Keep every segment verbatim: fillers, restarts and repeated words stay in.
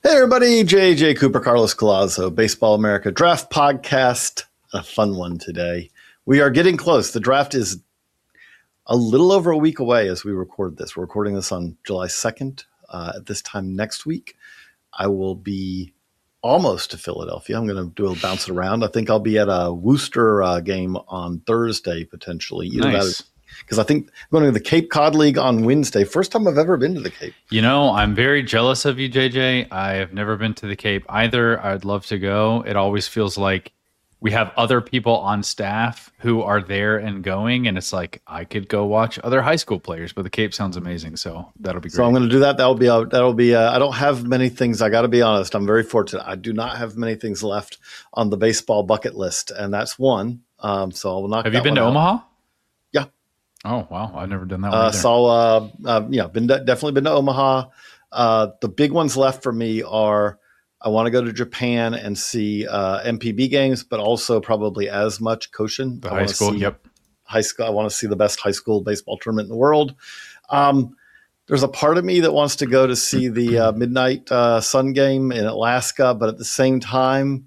Hey everybody, J J Cooper, Carlos Collazo, Baseball America Draft Podcast. A fun one today. We are getting close. The draft is a little over a week away as we record this. We're recording this on July second. Uh, at this time next week, I will be almost to Philadelphia. I'm going to do a bounce it around. I think I'll be at a Worcester uh, game on Thursday, potentially. Either nice. Because I think I'm going to the Cape Cod League on Wednesday. First time I've ever been to the Cape. You know, I'm very jealous of you, J J. I have never been to the Cape either. I'd love to go. It always feels like we have other people on staff who are there and going, and it's like I could go watch other high school players, but the Cape sounds amazing, so that'll be great. So I'm going to do that. That'll be a, that'll be. A, I don't have many things. I got to be honest. I'm very fortunate. I do not have many things left on the baseball bucket list, and that's one. Um, so I will knock. Have you been to out. Omaha? Yeah. Oh wow, I've never done that one Uh, either. so uh, uh, yeah, been de- definitely been to Omaha. Uh, the big ones left for me are I want to go to Japan and see uh, M P B games, but also probably as much Koshin. The I high school, yep. High school. I want to see the best high school baseball tournament in the world. Um, there's a part of me that wants to go to see the uh, midnight uh, Sun game in Alaska, but at the same time,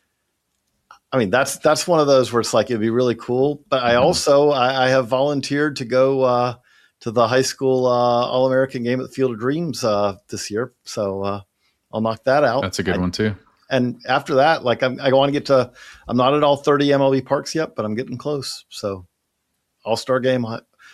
I mean, that's that's one of those where it's like it'd be really cool. But I also I, I have volunteered to go uh, to the high school uh, All American game at the Field of Dreams uh, this year, so uh, I'll knock that out. That's a good I, one too. And after that, like I'm, I want to get to. I'm not at all thirty M L B parks yet, but I'm getting close. So All Star Game,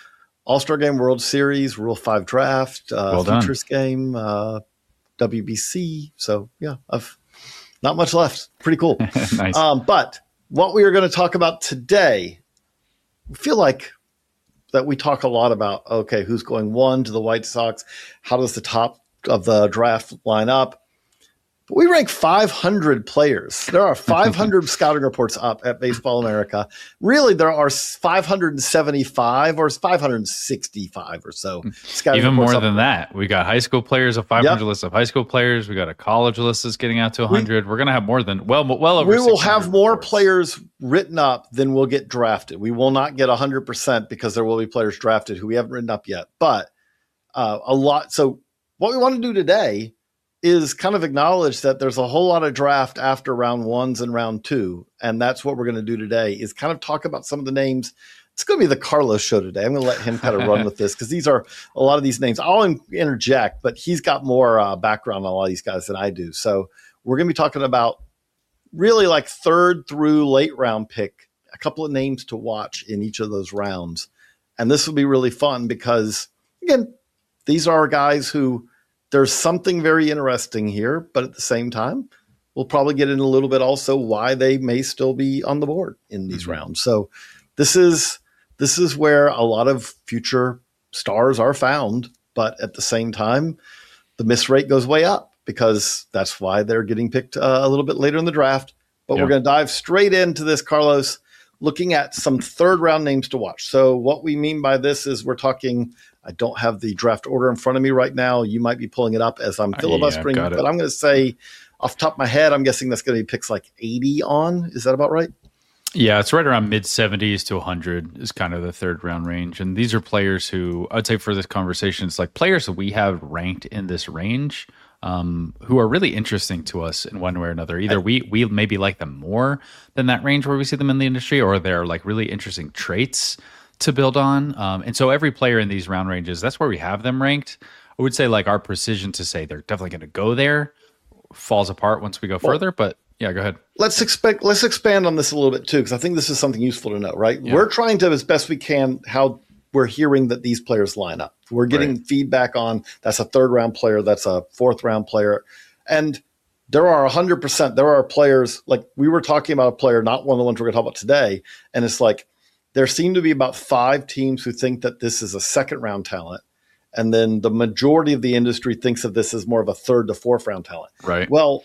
All Star Game, World Series, Rule Five Draft, uh, well Futures Game, uh, W B C. So yeah, I've. Not much left. Pretty cool. Nice. Um, but what we are going to talk about today, we feel like that we talk a lot about, okay, who's going one to the White Sox? How does the top of the draft line up? But we rank five hundred players. There are five hundred scouting reports up at Baseball America. Really, there are five hundred seventy-five or five hundred sixty-five or so scouting Even reports more up than there. that. We got high school players, a five hundred Yep. list of high school players. We got a college list that's getting out to one hundred. We, We're going to have more than, well, well over We will six hundred have more reports. players written up than will get drafted. We will not get one hundred percent because there will be players drafted who we haven't written up yet. But uh, a lot. So what we want to do today is kind of acknowledge that there's a whole lot of draft after round ones and round two. And that's what we're going to do today is kind of talk about some of the names. It's going to be the Carlos show today. I'm going to let him kind of run with this because these are a lot of these names. I'll in- interject, but he's got more uh, background on a lot of these guys than I do. So we're going to be talking about really like third through late round pick, a couple of names to watch in each of those rounds. And this will be really fun because, again, these are guys who there's something very interesting here, but at the same time, we'll probably get in a little bit also why they may still be on the board in these mm-hmm. rounds. So this is this is where a lot of future stars are found, but at the same time, the miss rate goes way up because that's why they're getting picked uh, a little bit later in the draft. But yeah. We're going to dive straight into this, Carlos, looking at some third round names to watch. So what we mean by this is we're talking – I don't have the draft order in front of me right now. You might be pulling it up as I'm filibustering, yeah, but I'm going to say off the top of my head, I'm guessing that's going to be picks like eighty on. Is that about right? Yeah, it's right around mid seventies to one hundred is kind of the third round range. And these are players who I'd say for this conversation, it's like players that we have ranked in this range um, who are really interesting to us in one way or another. Either we we maybe like them more than that range where we see them in the industry, or they're like really interesting traits to build on. Um, and so every player in these round ranges, that's where we have them ranked. I would say like our precision to say they're definitely going to go there falls apart once we go well, further. But yeah, go ahead. Let's expect, let's expand on this a little bit too, because I think this is something useful to know, right? Yeah. We're trying to, as best we can, how we're hearing that these players line up. We're getting right. feedback on that's a third round player, that's a fourth round player. And there are one hundred percent, there are players, like we were talking about a player, not one of the ones we're going to talk about today. And it's like, there seem to be about five teams who think that this is a second round talent. And then the majority of the industry thinks of this as more of a third to fourth round talent. Right. Well,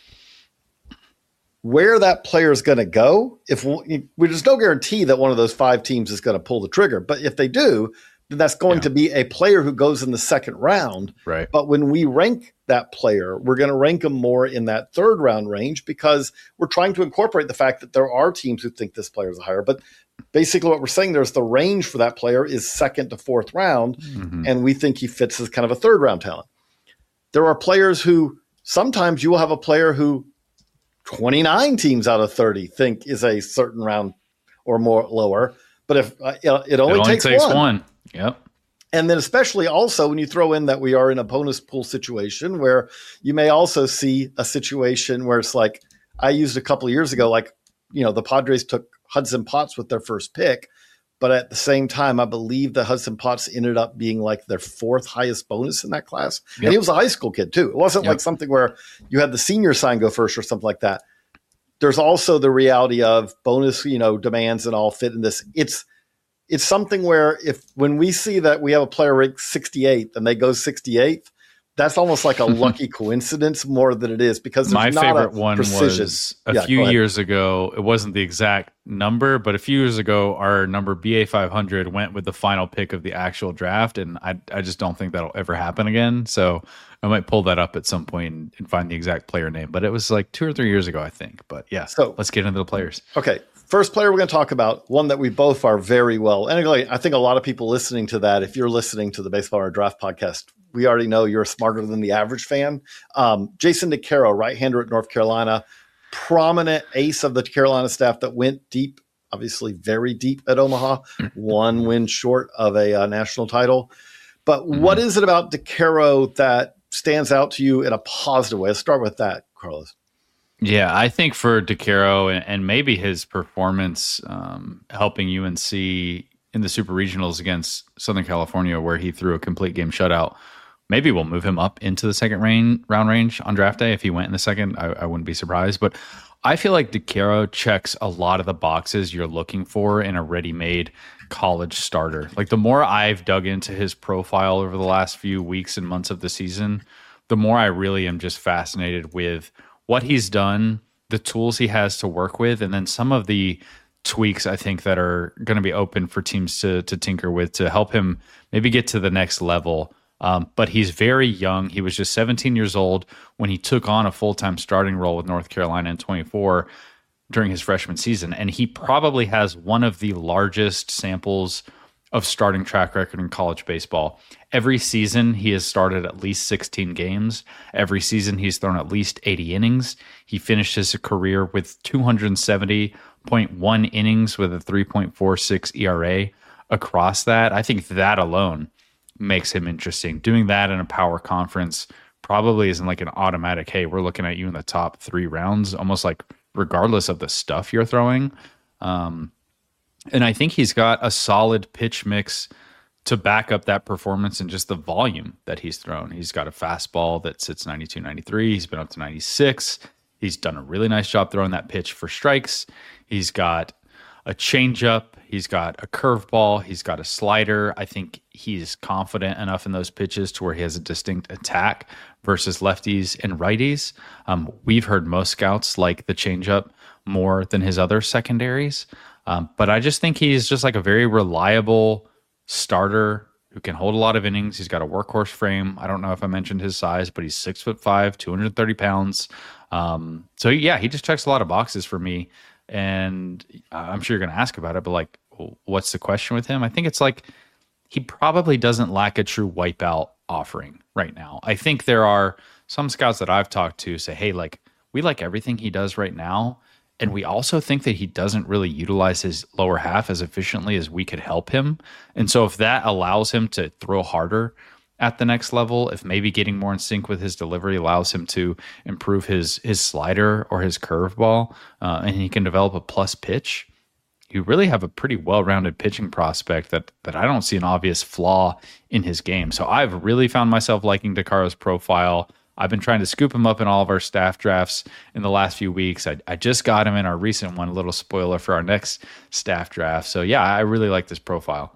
where that player is going to go, if we, there's no guarantee that one of those five teams is going to pull the trigger. But if they do, then that's going yeah. to be a player who goes in the second round. Right. But when we rank that player, we're going to rank them more in that third round range because we're trying to incorporate the fact that there are teams who think this player is higher. But basically what we're saying there's the range for that player is second to fourth round, mm-hmm. and we think he fits as kind of a third round talent. There are players who sometimes you will have a player who twenty-nine teams out of thirty think is a certain round or more lower. But if uh, it only, it only takes, takes one. one. Yep. And then especially also when you throw in that we are in a bonus pool situation where you may also see a situation where it's like I used a couple of years ago, like, you know, the Padres took Hudson Potts with their first pick. But at the same time, I believe that Hudson Potts ended up being like their fourth highest bonus in that class. Yep. And he was a high school kid too. It wasn't yep. like something where you had the senior sign go first or something like that. There's also the reality of bonus, you know, demands and all fit in this. It's It's something where if when we see that we have a player ranked sixty-eighth and they go sixty-eighth, that's almost like a lucky coincidence more than it is because there's my not favorite a one precision. was a yeah, few years ago. It wasn't the exact number, but a few years ago, our number B A five hundred went with the final pick of the actual draft, and I I just don't think that'll ever happen again. So I might pull that up at some point and, and find the exact player name. But it was like two or three years ago, I think. But yeah, so let's get into the players. Okay. First player we're going to talk about, one that we both are very well. And I think a lot of people listening to that, if you're listening to the Baseball or Draft podcast, we already know you're smarter than the average fan. Um, Jason DeCaro, right-hander at North Carolina, prominent ace of the Carolina staff that went deep, obviously very deep at Omaha, one win short of a uh, national title. But mm-hmm. what is it about DeCaro that stands out to you in a positive way? Let's start with that, Carlos. Yeah, I think for DeCaro and, and maybe his performance um, helping U N C in the Super Regionals against Southern California, where he threw a complete game shutout, maybe we'll move him up into the second rain, round range on draft day. If he went in the second, I, I wouldn't be surprised. But I feel like DeCaro checks a lot of the boxes you're looking for in a ready-made college starter. Like the more I've dug into his profile over the last few weeks and months of the season, the more I really am just fascinated with what he's done, the tools he has to work with, and then some of the tweaks I think that are going to be open for teams to to tinker with to help him maybe get to the next level. Um, but he's very young. He was just seventeen years old when he took on a full-time starting role with North Carolina in twenty-four during his freshman season. And he probably has one of the largest samples of starting track record in college baseball. Every season, he has started at least sixteen games. Every season, he's thrown at least eighty innings. He finished his career with two hundred seventy point one innings with a three point four six E R A across that. I think that alone makes him interesting. Doing that in a power conference probably isn't like an automatic, hey, we're looking at you in the top three rounds, almost like regardless of the stuff you're throwing. Um, And I think he's got a solid pitch mix to back up that performance and just the volume that he's thrown. He's got a fastball that sits ninety-two, ninety-three. He's been up to ninety-six. He's done a really nice job throwing that pitch for strikes. He's got a changeup. He's got a curveball. He's got a slider. I think he's confident enough in those pitches to where he has a distinct attack versus lefties and righties. Um, we've heard most scouts like the changeup more than his other secondaries. Um, but I just think he's just like a very reliable starter who can hold a lot of innings. He's got a workhorse frame. I don't know if I mentioned his size, but he's six foot five, two hundred thirty pounds. Um, so yeah, he just checks a lot of boxes for me. And I'm sure you're going to ask about it, but like, what's the question with him? I think it's like, he probably doesn't lack a true wipeout offering right now. I think there are some scouts that I've talked to say, hey, like, we like everything he does right now. And we also think that he doesn't really utilize his lower half as efficiently as we could help him. And so if that allows him to throw harder at the next level, if maybe getting more in sync with his delivery allows him to improve his his slider or his curveball, uh, and he can develop a plus pitch, you really have a pretty well-rounded pitching prospect that that I don't see an obvious flaw in his game. So I've really found myself liking DeCaro's profile. I've been trying to scoop him up in all of our staff drafts in the last few weeks. I, I just got him in our recent one, a little spoiler for our next staff draft. So yeah, I really like this profile.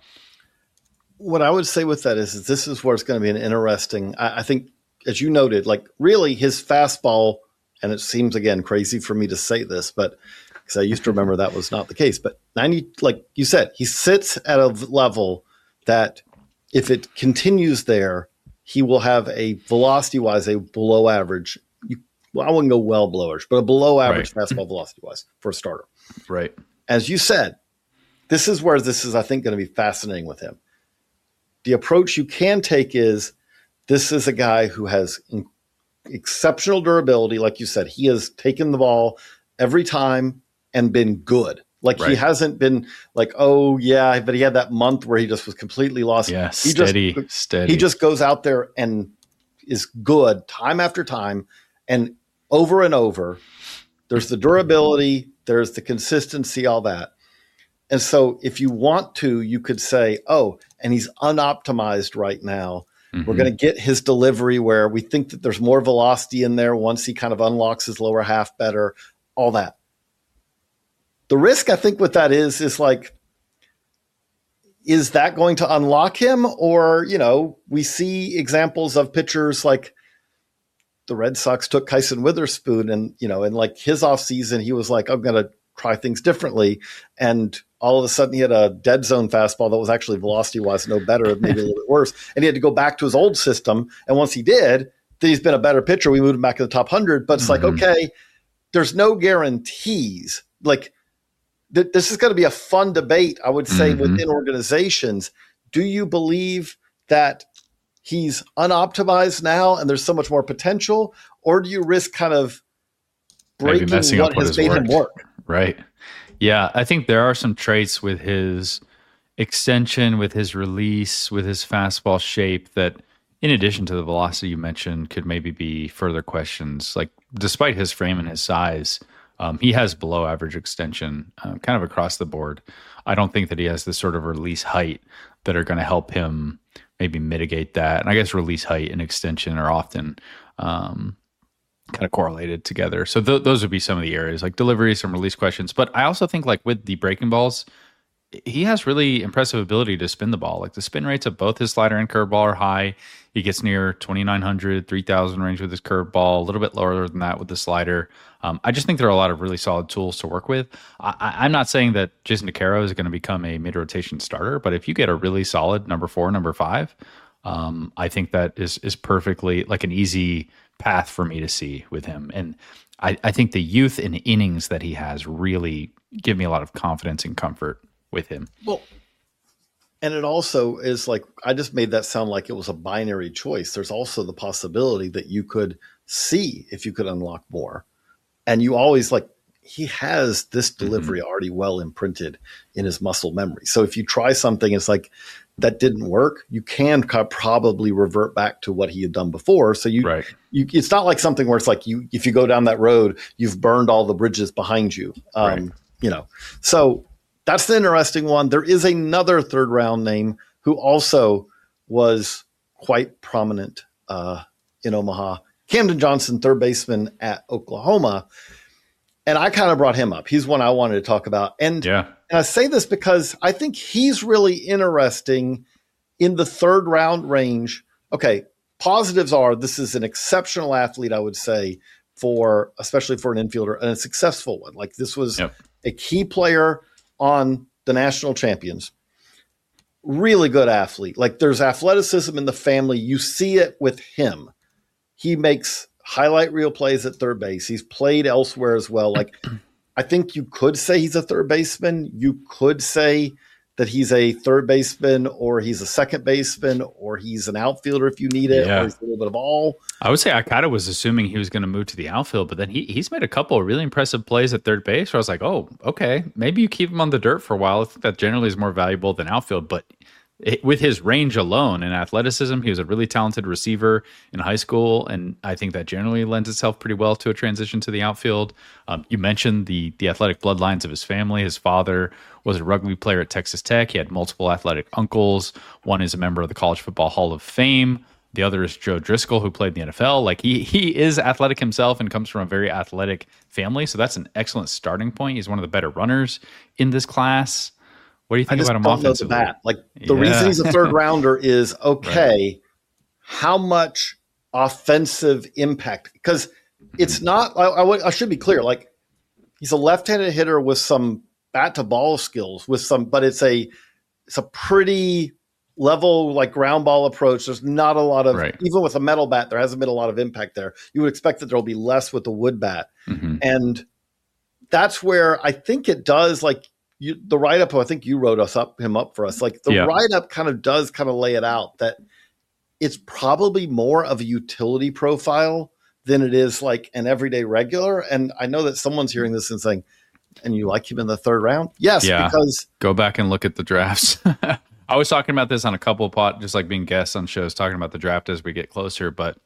What I would say with that is, is this is where it's going to be an interesting, I, I think, as you noted, like really his fastball, and it seems, again, crazy for me to say this, but because I used to remember that was not the case, but ninety, like you said, he sits at a level that if it continues there, he will have a velocity-wise, a below average. You, well, I wouldn't go well below average, but a below average right. fastball velocity-wise for a starter. Right. As you said, this is where this is, I think, going to be fascinating with him. The approach you can take is this is a guy who has exceptional durability. Like you said, he has taken the ball every time and been good. Like right. he hasn't been like, oh yeah, but he had that month where he just was completely lost. Yeah, he steady, just, steady. He just goes out there and is good time after time and over and over. There's the durability, there's the consistency, all that. And so if you want to, you could say, oh, and he's unoptimized right now. Mm-hmm. We're going to get his delivery where we think that there's more velocity in there once he kind of unlocks his lower half better, all that. The risk, I think, with that is, is like, is that going to unlock him? Or, you know, we see examples of pitchers like the Red Sox took Kyson Witherspoon and, you know, in like his offseason, he was like, I'm going to try things differently. And all of a sudden he had a dead zone fastball that was actually velocity-wise no better, maybe a little bit worse. And he had to go back to his old system. And once he did, then he's been a better pitcher. We moved him back in the top one hundred. But it's mm-hmm. like, okay, there's no guarantees. Like, th- this is going to be a fun debate, I would say, mm-hmm. within organizations. Do you believe that he's unoptimized now and there's so much more potential? Or do you risk kind of breaking what has made him work? Right. Yeah, I think there are some traits with his extension, with his release, with his fastball shape that, in addition to the velocity you mentioned, could maybe be further questions. Like, despite his frame and his size, um, he has below average extension uh, kind of across the board. I don't think that he has this sort of release height that are going to help him maybe mitigate that. And I guess release height and extension are often um, kind of correlated together. So th- those would be some of the areas, like delivery, some release questions. But I also think like with the breaking balls, he has really impressive ability to spin the ball. Like the spin rates of both his slider and curveball are high. He gets near twenty-nine hundred, three thousand range with his curveball, a little bit lower than that with the slider. Um, I just think there are a lot of really solid tools to work with. I, I'm not saying that Jason DeCaro is going to become a mid-rotation starter, but if you get a really solid number four, number five, um, I think that is is perfectly like an easy path for me to see with him. And I, I think the youth and innings that he has really give me a lot of confidence and comfort with him. Well, and it also is like, I just made that sound like it was a binary choice. There's also the possibility that you could see if you could unlock more. And you always like, he has this delivery mm-hmm. already well imprinted in his muscle memory. So if you try something, it's like, that didn't work, you can probably revert back to what he had done before. So you, right. you, it's not like something where it's like you, if you go down that road, you've burned all the bridges behind you. Um, right. You know, so that's the interesting one. There is another third round name who also was quite prominent uh, in Omaha, Camden Johnson, third baseman at Oklahoma. And I kind of brought him up. He's one I wanted to talk about. And, yeah. and I say this because I think he's really interesting in the third round range. Okay, positives are this is an exceptional athlete, I would say, for especially for an infielder, and a successful one. Like this was yep. a key player on the national champions. Really good athlete. Like there's athleticism in the family. You see it with him. He makes highlight reel plays at third base. He's played elsewhere as well. Like, I think you could say he's a third baseman. You could say that he's a third baseman or he's a second baseman or he's an outfielder if you need it, yeah. or he's a little bit of all. I would say I kind of was assuming he was going to move to the outfield, but then he he's made a couple of really impressive plays at third base where I was like, oh, okay, maybe you keep him on the dirt for a while. I think that generally is more valuable than outfield, but it, with his range alone and athleticism, he was a really talented receiver in high school, and I think that generally lends itself pretty well to a transition to the outfield. Um, you mentioned the the athletic bloodlines of his family. His father was a rugby player at Texas Tech. He had multiple athletic uncles. One is a member of the College Football Hall of Fame. The other is Joe Driscoll, who played in the N F L. Like he he is athletic himself and comes from a very athletic family. So that's an excellent starting point. He's one of the better runners in this class. What do you think about him offensively? Know the bat. Like the yeah. reason he's a third rounder is okay. Right. How much offensive impact? Because it's not. I, I, would, I should be clear. Like he's a left-handed hitter with some bat to ball skills. With some, but it's a it's a pretty level like ground ball approach. There's not a lot of right. even with a metal bat. There hasn't been a lot of impact there. You would expect that there will be less with the wood bat, mm-hmm. and that's where I think it does like. You, the write-up, I think you wrote us up him up for us. Like the yeah. write-up kind of does kind of lay it out that it's probably more of a utility profile than it is like an everyday regular. And I know that someone's hearing this and saying, and you like him in the third round? Yes, yeah. because go back and look at the drafts. I was talking about this on a couple of pot, just like being guests on shows, talking about the draft as we get closer, but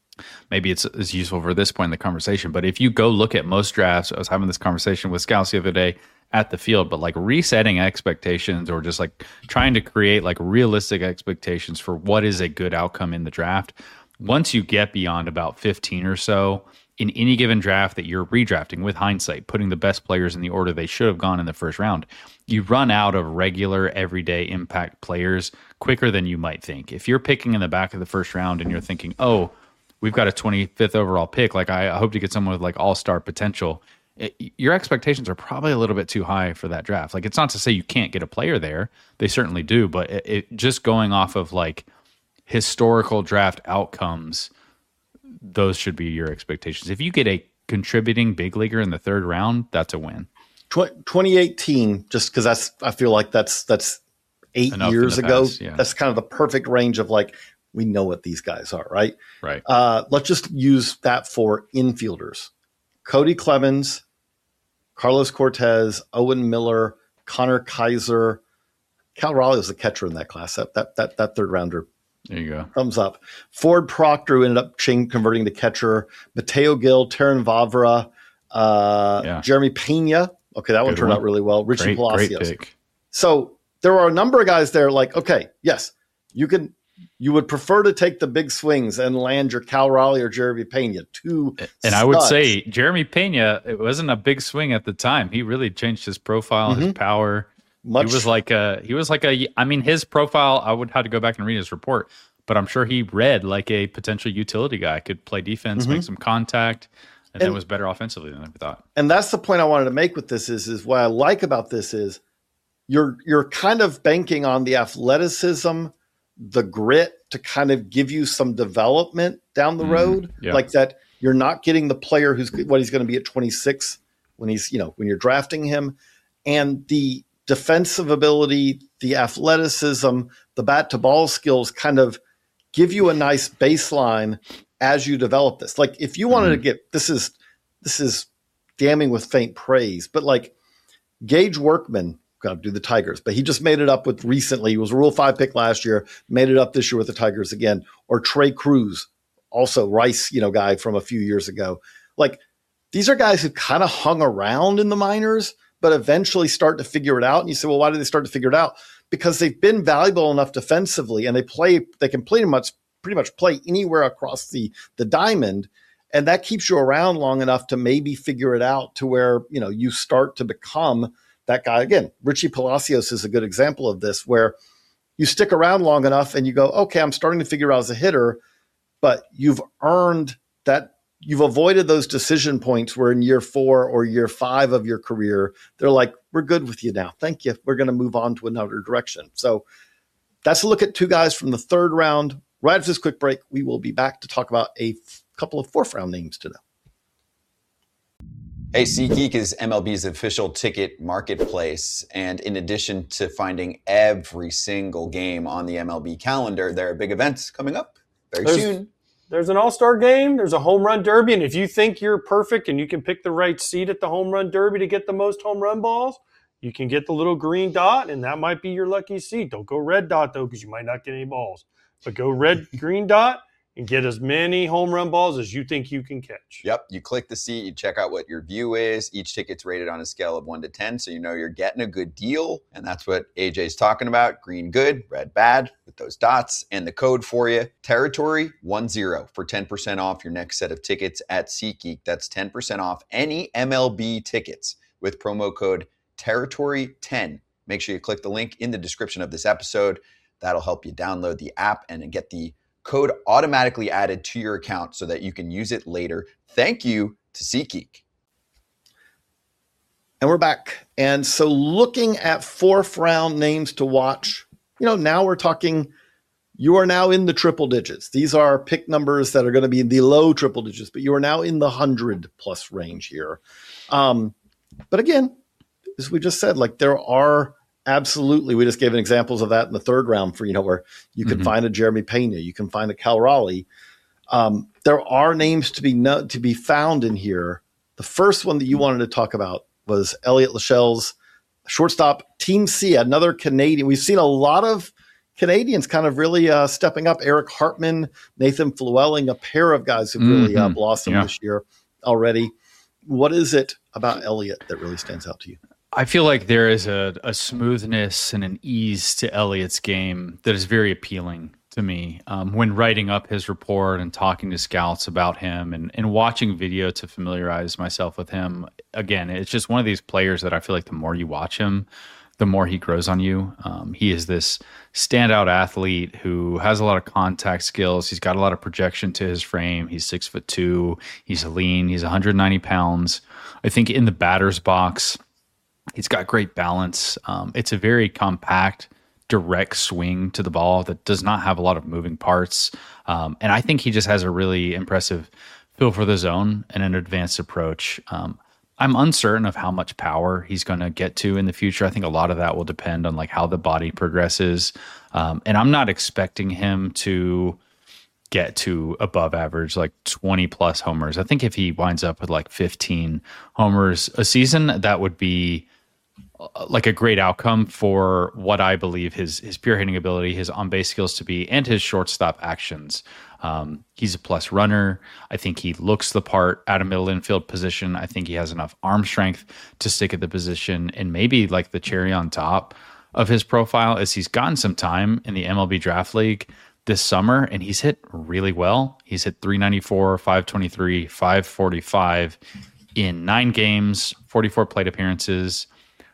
maybe it's, it's useful for this point in the conversation. But if you go look at most drafts, I was having this conversation with Scouts the other day at the field, but like resetting expectations or just like trying to create like realistic expectations for what is a good outcome in the draft. Once you get beyond about fifteen or so in any given draft that you're redrafting with hindsight, putting the best players in the order they should have gone in the first round, you run out of regular everyday impact players quicker than you might think. If you're picking in the back of the first round and you're thinking, oh, we've got a twenty-fifth overall pick, like I, I hope to get someone with like all-star potential, it, your expectations are probably a little bit too high for that draft. Like, it's not to say you can't get a player there. They certainly do, but it, it just going off of like historical draft outcomes, those should be your expectations. If you get a contributing big leaguer in the third round, that's a win. twenty eighteen, just because that's, I feel like that's that's eight Enough years ago. Past, yeah. That's kind of the perfect range of like, we know what these guys are, right? Right. Uh, let's just use that for infielders. Cody Clemens, Carlos Cortez, Owen Miller, Connor Kaiser. Cal Raleigh was the catcher in that class. That that that, that third rounder. There you go. Thumbs up. Ford Proctor, who ended up chain converting to catcher. Mateo Gil, Terran Vavra, uh, yeah. Jeremy Pena. Okay, that Good one turned one. out really well. Richie great, Palacios. Great pick. So there are a number of guys there like, okay, yes, you can. You would prefer to take the big swings and land your Cal Raleigh or Jeremy Pena. Two and studs. I would say Jeremy Pena, it wasn't a big swing at the time. He really changed his profile, mm-hmm. his power. Much. He was like a, he was like a, I mean, his profile, I would have to go back and read his report, but I'm sure he read like a potential utility guy, could play defense, mm-hmm. make some contact, and, and then was better offensively than I thought. And that's the point I wanted to make with this is, is what I like about this is you're, you're kind of banking on the athleticism, the grit to kind of give you some development down the mm, road, yeah. like that. You're not getting the player who's what he's going to be at twenty-six when he's, you know, when you're drafting him, and the defensive ability, the athleticism, the bat to ball skills kind of give you a nice baseline as you develop this. Like if you wanted mm. to get, this is, this is damning with faint praise, but like Gage Workman, got to do the Tigers, but he just made it up with recently. He was a Rule five pick last year, made it up this year with the Tigers again. Or Trey Cruz, also Rice, you know, guy from a few years ago. Like these are guys who kind of hung around in the minors, but eventually start to figure it out. And you say, well, why did they start to figure it out? Because they've been valuable enough defensively, and they play. They can pretty much pretty much play anywhere across the the diamond, and that keeps you around long enough to maybe figure it out to where you know you start to become that guy again. Richie Palacios is a good example of this, where you stick around long enough and you go, okay, I'm starting to figure out as a hitter, but you've earned that. You've avoided those decision points where in year four or year five of your career, they're like, we're good with you now. Thank you. We're going to move on to another direction. So that's a look at two guys from the third round. Right after this quick break, we will be back to talk about a f- couple of fourth round names today. Hey, SeatGeek is M L B's official ticket marketplace. And in addition to finding every single game on the M L B calendar, there are big events coming up very There's- soon. There's an all-star game. There's a home run derby. And if you think you're perfect and you can pick the right seat at the home run derby to get the most home run balls, you can get the little green dot, and that might be your lucky seat. Don't go red dot, though, because you might not get any balls. But go red, green dot, and get as many home run balls as you think you can catch. Yep. You click the seat. You check out what your view is. Each ticket's rated on a scale of one to ten, so you know you're getting a good deal. And that's what A J's talking about. Green good, red bad, with those dots. And the code for you, Territory ten, for ten percent off your next set of tickets at SeatGeek. That's ten percent off any M L B tickets with promo code Territory ten. Make sure you click the link in the description of this episode. That'll help you download the app and get the code automatically added to your account so that you can use it later. Thank you to SeatGeek. And we're back. And so looking at fourth round names to watch, you know, now we're talking, you are now in the triple digits. These are pick numbers that are going to be in the low triple digits, but you are now in the hundred plus range here. Um, but again, as we just said, like there are absolutely, we just gave examples of that in the third round for, you know, where you can mm-hmm. find a Jeremy Pena, you can find a Cal Raleigh. Um, there are names to be no, to be found in here. The first one that you wanted to talk about was Elliot Lascelles, shortstop, Team C, another Canadian. We've seen a lot of Canadians kind of really uh, stepping up. Eric Hartman, Nathan Flewelling, a pair of guys who've really mm-hmm. uh, blossomed yeah. this year already. What is it about Elliot that really stands out to you? I feel like there is a, a smoothness and an ease to Elliott's game that is very appealing to me. Um, when writing up his report and talking to scouts about him and, and watching video to familiarize myself with him, again, it's just one of these players that I feel like the more you watch him, the more he grows on you. Um, he is this standout athlete who has a lot of contact skills. He's got a lot of projection to his frame. He's six foot two. He's lean. He's one hundred ninety pounds. I think in the batter's box, he's got great balance. Um, it's a very compact, direct swing to the ball that does not have a lot of moving parts. Um, and I think he just has a really impressive feel for the zone and an advanced approach. Um, I'm uncertain of how much power he's going to get to in the future. I think a lot of that will depend on like how the body progresses. Um, and I'm not expecting him to get to above average, like twenty plus homers. I think if he winds up with like fifteen homers a season, that would be like a great outcome for what I believe his his pure hitting ability, his on base skills to be, and his shortstop actions. Um, he's a plus runner. I think he looks the part at a middle infield position. I think he has enough arm strength to stick at the position. And maybe like the cherry on top of his profile is he's gotten some time in the M L B Draft League this summer, and he's hit really well. He's hit three ninety-four, five twenty-three, five forty-five in nine games, forty-four plate appearances,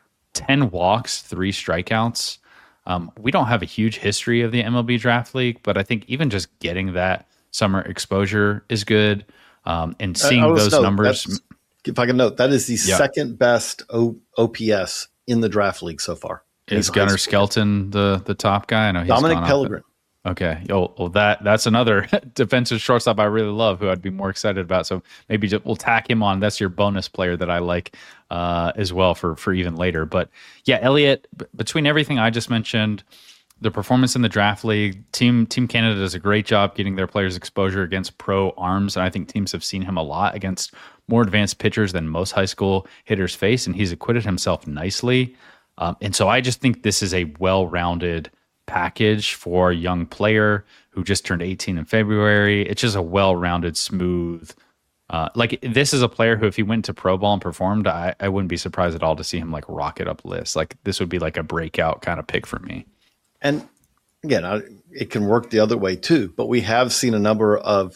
ten walks, three strikeouts. Um, we don't have a huge history of the M L B Draft League, but I think even just getting that summer exposure is good. Um, and seeing those note, numbers. If I can note, that is the yeah. second best o- OPS in the Draft League so far. Is Gunnar Skelton the the top guy? I know he's Dominic gone Pellegrin. Okay. Oh, well, that that's another defensive shortstop I really love, who I'd be more excited about. So maybe just, we'll tack him on. That's your bonus player that I like uh, as well for for even later. But yeah, Elliott, b- between everything I just mentioned, the performance in the draft league, team Team Canada does a great job getting their players exposure against pro arms, and I think teams have seen him a lot against more advanced pitchers than most high school hitters face, and he's acquitted himself nicely. Um, and so I just think this is a well-rounded package for a young player who just turned eighteen in February. It's just a well-rounded, smooth. Uh, like this is a player who, if he went to pro ball and performed, I, I wouldn't be surprised at all to see him like rocket up lists. Like this would be like a breakout kind of pick for me. And again, I, it can work the other way too. But we have seen a number of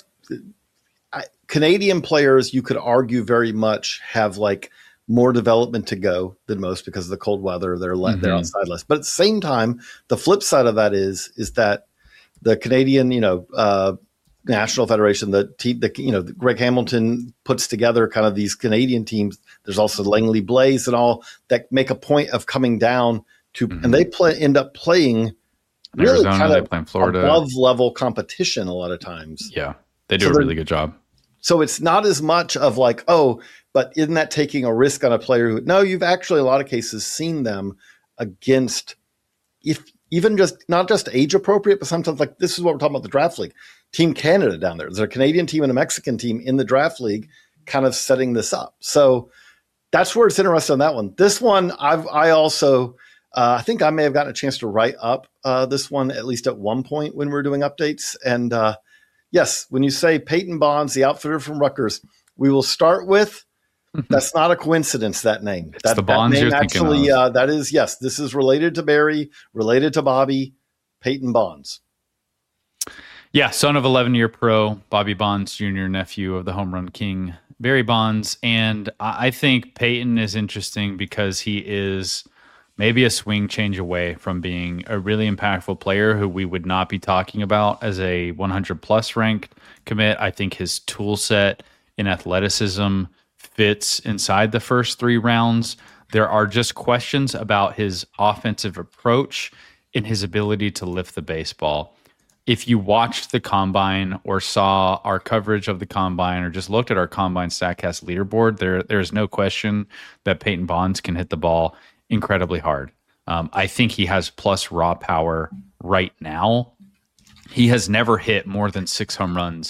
I, Canadian players. You could argue very much have like more development to go than most because of the cold weather. They're le- mm-hmm. they're outside less. But at the same time, the flip side of that is is that the Canadian, you know, uh, National Federation, the team, the you know, Greg Hamilton puts together kind of these Canadian teams. There's also Langley Blaze and all that make a point of coming down to, mm-hmm. and they play end up playing really Arizona, kind they of play in Florida, above level competition a lot of times. Yeah, they do so a really good job. So it's not as much of like, oh, but isn't that taking a risk on a player who, no, you've actually a lot of cases seen them against, if even just not just age appropriate, but sometimes like this is what we're talking about the draft league. Team Canada down there. There's a Canadian team and a Mexican team in the draft league kind of setting this up. So that's where it's interesting on that one. This one, I've, I also, uh, I think I may have gotten a chance to write up uh, this one at least at one point when we were doing updates. And uh, yes, when you say Peyton Bonds, the outfitter from Rutgers, we will start with, that's not a coincidence, that name. It's that, the Bonds that name you're actually, thinking of. Uh, that is, yes, this is related to Barry, related to Bobby, Peyton Bonds. Yeah, son of eleven-year pro, Bobby Bonds, Junior nephew of the home run king, Barry Bonds. And I think Peyton is interesting because he is maybe a swing change away from being a really impactful player who we would not be talking about as a one hundred plus ranked commit. I think his tool set in athleticism fits inside the first three rounds. There are just questions about his offensive approach and his ability to lift the baseball. If you watched the combine or saw our coverage of the combine or just looked at our combine StatCast leaderboard, there there's no question that Peyton Bonds can hit the ball incredibly hard. Um, I think he has plus raw power right now. He has never hit more than six home runs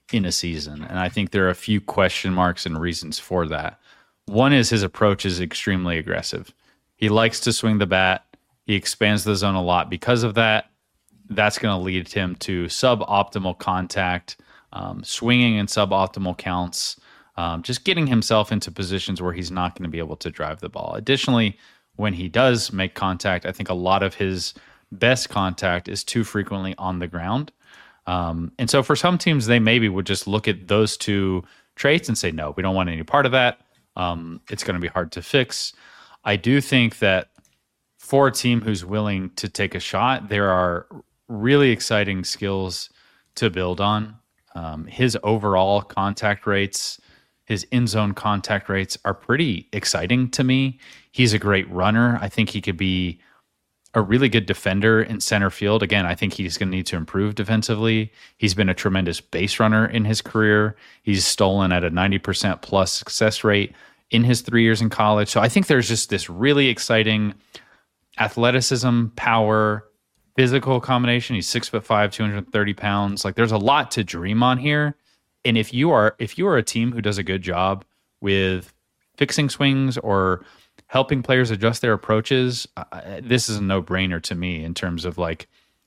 in a season. And I think there are a few question marks and reasons for that. One is his approach is extremely aggressive. He likes to swing the bat. He expands the zone a lot. Because of that, that's going to lead him to suboptimal contact, um, swinging in suboptimal counts, um, just getting himself into positions where he's not going to be able to drive the ball. Additionally, when he does make contact, I think a lot of his best contact is too frequently on the ground. Um, and so for some teams, they maybe would just look at those two traits and say, no, we don't want any part of that. Um, it's going to be hard to fix. I do think that for a team who's willing to take a shot, there are really exciting skills to build on. Um, his overall contact rates, his in-zone contact rates are pretty exciting to me. He's a great runner. I think he could be a really good defender in center field. Again, I think he's going to need to improve defensively. He's been a tremendous base runner in his career. He's stolen at a ninety percent plus success rate in his three years in college. So I think there's just this really exciting athleticism, power, physical combination. He's six foot five, two hundred thirty pounds. Like there's a lot to dream on here. And if you are if you are a team who does a good job with fixing swings or helping players adjust their approaches, uh, this is a no-brainer to me in terms of, like,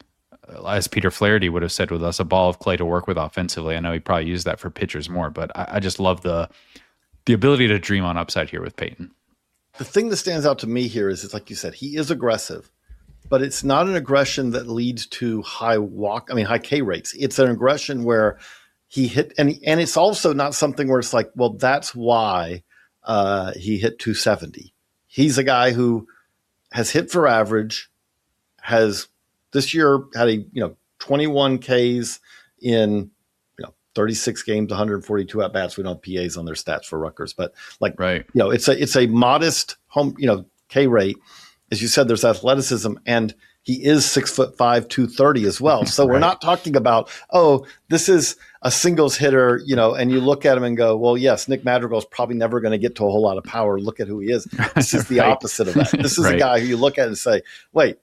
as Peter Flaherty would have said with us, a ball of clay to work with offensively. I know he probably used that for pitchers more, but I, I just love the the ability to dream on upside here with Peyton. The thing that stands out to me here is, it's like you said, he is aggressive, but it's not an aggression that leads to high walk. I mean, high K rates. It's an aggression where he hit, and and it's also not something where it's like, well, that's why uh, he hit two seventy. He's a guy who has hit for average, has this year had a, you know, twenty-one Ks in, you know, thirty-six games, one hundred forty-two at bats. We don't have P As on their stats for Rutgers, but like, right. you know, it's a, it's a modest home, you know, K rate. As you said, there's athleticism, and he is six foot five, two thirty as well. So right. We're not talking about, oh, this is a singles hitter, you know, and you look at him and go, well, yes, Nick Madrigal is probably never going to get to a whole lot of power. Look at who he is. This is the right. opposite of that. This is right. a guy who you look at and say, wait,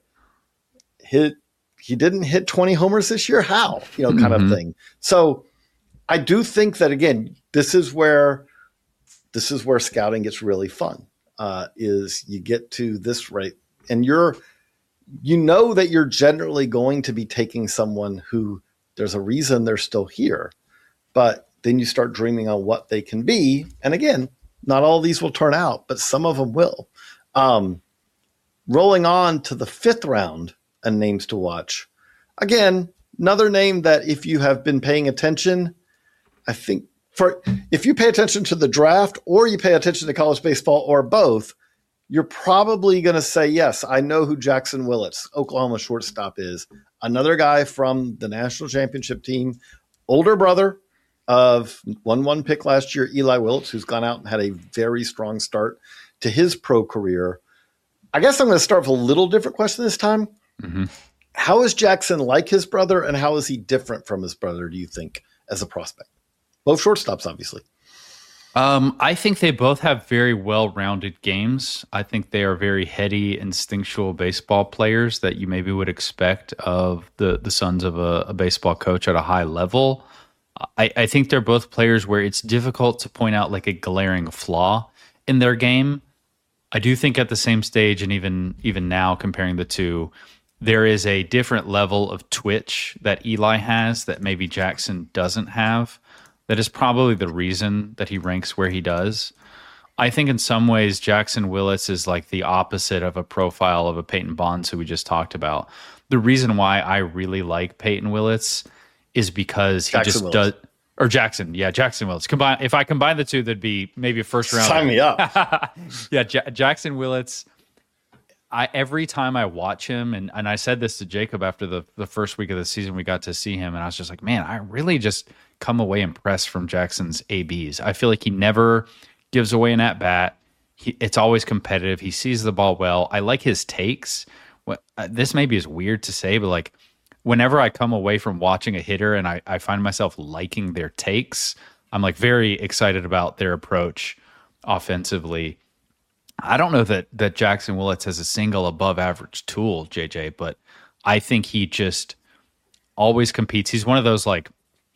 hit, he didn't hit twenty homers this year? How? You know, kind mm-hmm. of thing. So I do think that, again, this is where this is where scouting gets really fun, uh, is you get to this rate and you're, you know that you're generally going to be taking someone who there's a reason they're still here, but then you start dreaming on what they can be. And again, not all these will turn out, but some of them will. Um, rolling on to the fifth round and names to watch. Again, another name that if you have been paying attention, I think for if you pay attention to the draft or you pay attention to college baseball or both, you're probably going to say, yes, I know who Jackson Willits, Oklahoma shortstop, is. Another guy from the national championship team, older brother of one one pick last year, Eli Willits, who's gone out and had a very strong start to his pro career. I guess I'm going to start with a little different question this time. Mm-hmm. How is Jackson like his brother, and how is he different from his brother, do you think, as a prospect? Both shortstops, obviously. Um, I think they both have very well-rounded games. I think they are very heady, instinctual baseball players that you maybe would expect of the, the sons of a, a baseball coach at a high level. I, I think they're both players where it's difficult to point out like a glaring flaw in their game. I do think at the same stage, and even even now comparing the two, there is a different level of twitch that Eli has that maybe Jackson doesn't have. That is probably the reason that he ranks where he does. I think in some ways, Jackson Willits is like the opposite of a profile of a Peyton Bonds who we just talked about. The reason why I really like Peyton Willits is because he Jackson just Willis. does, or Jackson, yeah, Jackson Willits. Combine, if I combine the two, that'd be maybe a first round. Sign me up. yeah, J- Jackson Willits. I every time I watch him, and, and I said this to Jacob after the, the first week of the season, we got to see him, and I was just like, man, I really just come away impressed from Jackson's A Bs. I feel like he never gives away an at-bat. He, it's always competitive. He sees the ball well. I like his takes. What, uh, this maybe is weird to say, but like whenever I come away from watching a hitter and I, I find myself liking their takes, I'm like very excited about their approach offensively. I don't know that that Jackson Willits has a single above average tool, J J, but I think he just always competes. He's one of those like,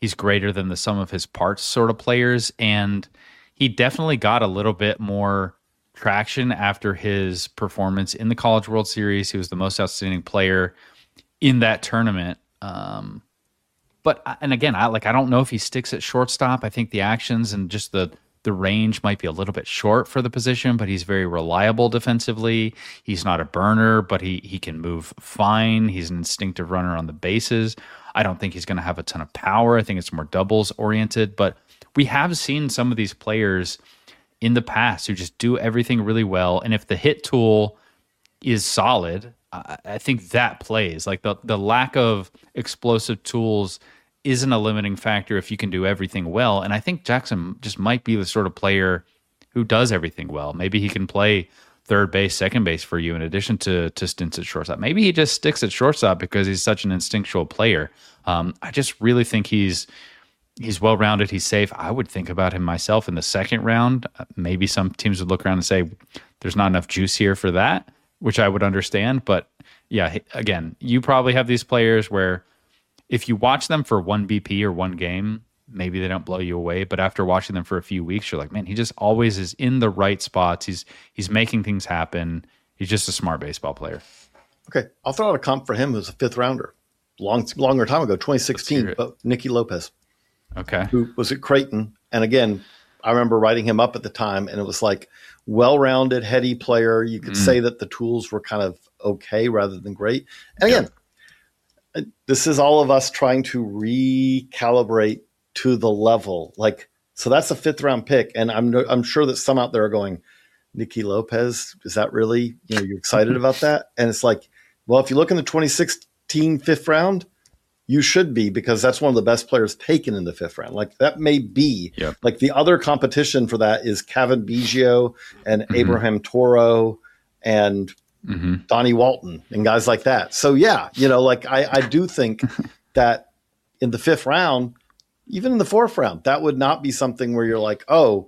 he's greater than the sum of his parts sort of players. And he definitely got a little bit more traction after his performance in the College World Series. He was the most outstanding player in that tournament. Um, but, and again, I like, I don't know if he sticks at shortstop. I think the actions and just the, the range might be a little bit short for the position, but he's very reliable defensively. He's not a burner, but he he can move fine. He's an instinctive runner on the bases. I don't think he's going to have a ton of power. I think it's more doubles oriented, but we have seen some of these players in the past who just do everything really well. And if the hit tool is solid, I, I think that plays. Like the, the lack of explosive tools isn't a limiting factor if you can do everything well. And I think Jackson just might be the sort of player who does everything well. Maybe he can play third base, second base for you in addition to, to stints at shortstop. Maybe he just sticks at shortstop because he's such an instinctual player. Um, I just really think he's he's well-rounded. He's safe. I would think about him myself in the second round. Maybe some teams would look around and say, there's not enough juice here for that, which I would understand. But yeah, again, you probably have these players where if you watch them for one B P or one game, maybe they don't blow you away. But after watching them for a few weeks, you're like, man, he just always is in the right spots. He's he's making things happen. He's just a smart baseball player. Okay, I'll throw out a comp for him who's a fifth rounder. Long, longer time ago, twenty sixteen, but Nicky Lopez. Okay. Who was at Creighton. And again, I remember writing him up at the time, and it was like well-rounded, heady player. You could mm. say that the tools were kind of okay rather than great. And again, yeah. this is all of us trying to recalibrate to the level. Like, so that's a fifth round pick. And I'm I'm sure that some out there are going, Nicky Lopez, is that really, you know, you're excited about that? And it's like, well, if you look in the twenty sixteen fifth round, you should be, because that's one of the best players taken in the fifth round. Like that may be yep. like the other competition for that is Kevin Biggio and mm-hmm. Abraham Toro and mm-hmm. Donnie Walton and guys like that. So yeah, you know, like I, I do think that in the fifth round, even in the fourth round, that would not be something where you're like, oh,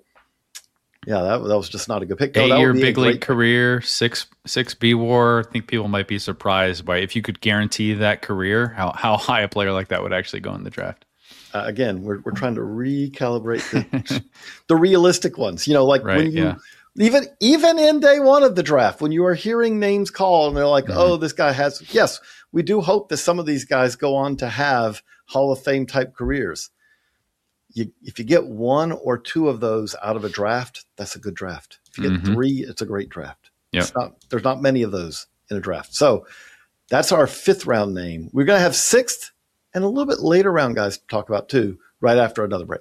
yeah, that, that was just not a good pick. No, Eight-year big league career, six six B WAR. I think people might be surprised by if you could guarantee that career, how how high a player like that would actually go in the draft. Uh, again, we're we're trying to recalibrate the, the realistic ones. You know, like right, when you yeah. even even in day one of the draft, when you are hearing names called and they're like, mm-hmm. oh, this guy has. Yes, we do hope that some of these guys go on to have Hall of Fame type careers. You, if you get one or two of those out of a draft, that's a good draft. If you get mm-hmm. three, it's a great draft. Yep. It's not, there's not many of those in a draft. So that's our fifth round name. We're going to have sixth and a little bit later round guys to talk about too, right after another break.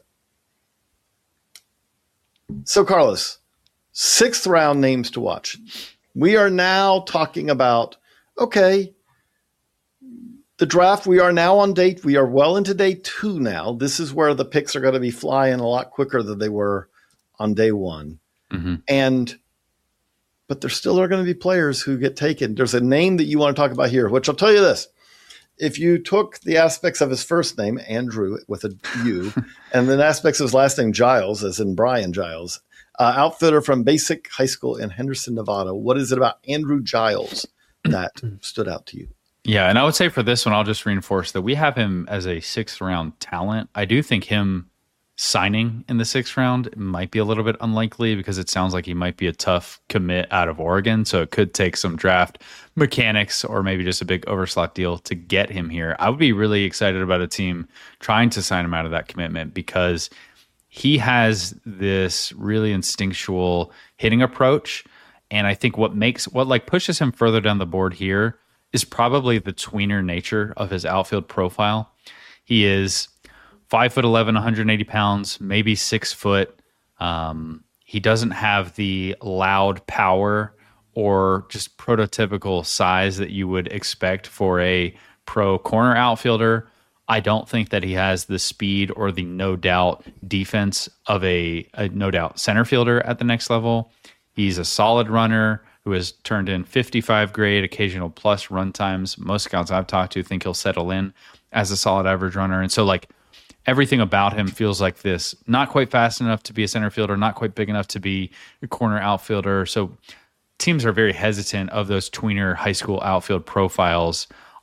So Carlos, sixth round names to watch. We are now talking about, okay, the draft, we are now on date. We are well into day two now. This is where the picks are going to be flying a lot quicker than they were on day one. Mm-hmm. And, but there still are going to be players who get taken. There's a name that you want to talk about here, which I'll tell you this. If you took the aspects of his first name, Andrew, with a U, and then aspects of his last name, Giles, as in Brian Giles, uh, outfitter from Basic High School in Henderson, Nevada, what is it about Andrew Giles that stood out to you? Yeah, and I would say for this one, I'll just reinforce that we have him as a sixth round talent. I do think him signing in the sixth round might be a little bit unlikely because it sounds like he might be a tough commit out of Oregon. So it could take some draft mechanics or maybe just a big overslot deal to get him here. I would be really excited about a team trying to sign him out of that commitment because he has this really instinctual hitting approach. And I think what makes what like pushes him further down the board here is probably the tweener nature of his outfield profile. He is five foot eleven, one hundred eighty pounds, maybe six foot. Um, he doesn't have the loud power or just prototypical size that you would expect for a pro corner outfielder. I don't think that he has the speed or the no doubt defense of a, a no doubt center fielder at the next level. He's a solid runner who has turned in fifty-five grade, occasional plus run times. Most scouts I've talked to think he'll settle in as a solid average runner. And so like everything about him feels like this, not quite fast enough to be a center fielder, not quite big enough to be a corner outfielder. So teams are very hesitant of those tweener high school outfield profiles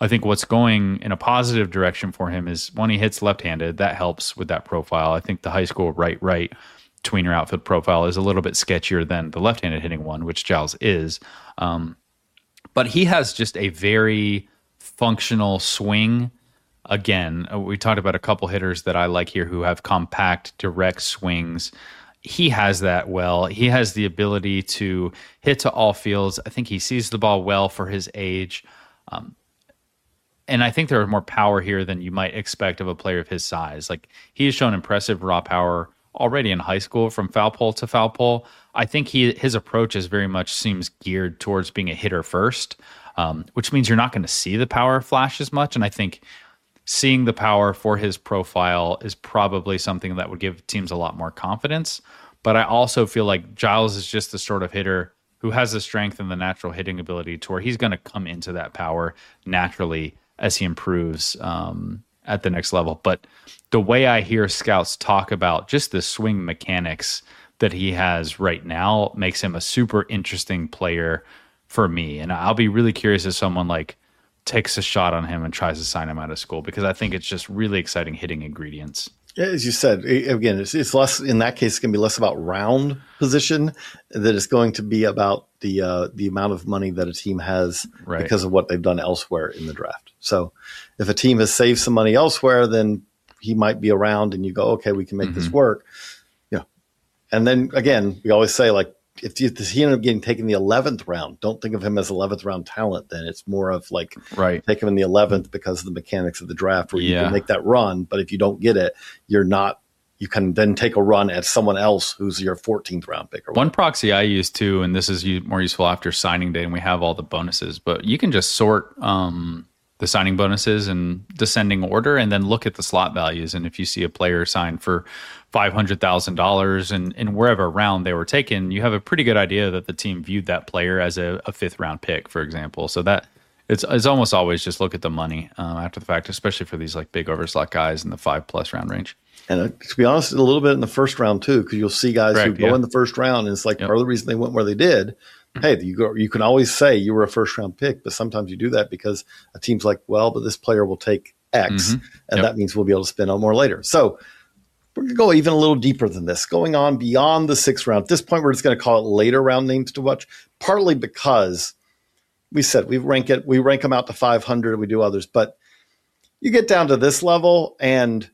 I think what's going in a positive direction for him is when he hits left-handed, that helps with that profile. I think the high school right-right tweener outfield profile is a little bit sketchier than the left-handed hitting one, which Giles is. Um, but he has just a very functional swing. Again, we talked about a couple hitters that I like here who have compact, direct swings. He has that well. He has the ability to hit to all fields. I think he sees the ball well for his age. Um, and I think there are more power here than you might expect of a player of his size. Like, he has shown impressive raw power already in high school from foul pole to foul pole. I think he his approach is very much seems geared towards being a hitter first, um, which means you're not going to see the power flash as much. And I think seeing the power for his profile is probably something that would give teams a lot more confidence. But I also feel like Giles is just the sort of hitter who has the strength and the natural hitting ability to where he's going to come into that power naturally as he improves um, at the next level. But the way I hear scouts talk about just the swing mechanics that he has right now makes him a super interesting player for me. And I'll be really curious if someone like takes a shot on him and tries to sign him out of school, because I think it's just really exciting hitting ingredients. As you said, again, it's, it's less, in that case, it's going to be less about round position, that it's going to be about the uh, the amount of money that a team has right. because of what they've done elsewhere in the draft. So if a team has saved some money elsewhere, then he might be around and you go, okay, we can make mm-hmm. this work. You know, and then again, we always say, like, if he ended up getting taken the eleventh round, don't think of him as eleventh round talent. Then it's more of like, right. take him in the eleventh because of the mechanics of the draft where you yeah. can make that run. But if you don't get it, you're not, you can then take a run at someone else who's your fourteenth round pick. Or One proxy I use too, and this is more useful after signing day and we have all the bonuses, but you can just sort um, the signing bonuses in descending order and then look at the slot values. And if you see a player signed for five hundred thousand dollars and in wherever round they were taken, you have a pretty good idea that the team viewed that player as a, a fifth round pick, for example. So that it's, it's almost always just look at the money um, after the fact, especially for these like big overslot guys in the five plus round range. And uh, to be honest, a little bit in the first round too, because you'll see guys Correct, who go yeah. in the first round and it's like yep. part of the reason they went where they did. Hey, you go, you can always say you were a first round pick, but sometimes you do that because a team's like, well, but this player will take X, mm-hmm. and yep. that means we'll be able to spend on more later. So we're going to go even a little deeper than this, going on beyond the sixth round. At this point, we're just going to call it later round names to watch, partly because we said we rank it, we rank them out to five hundred, we do others, but you get down to this level and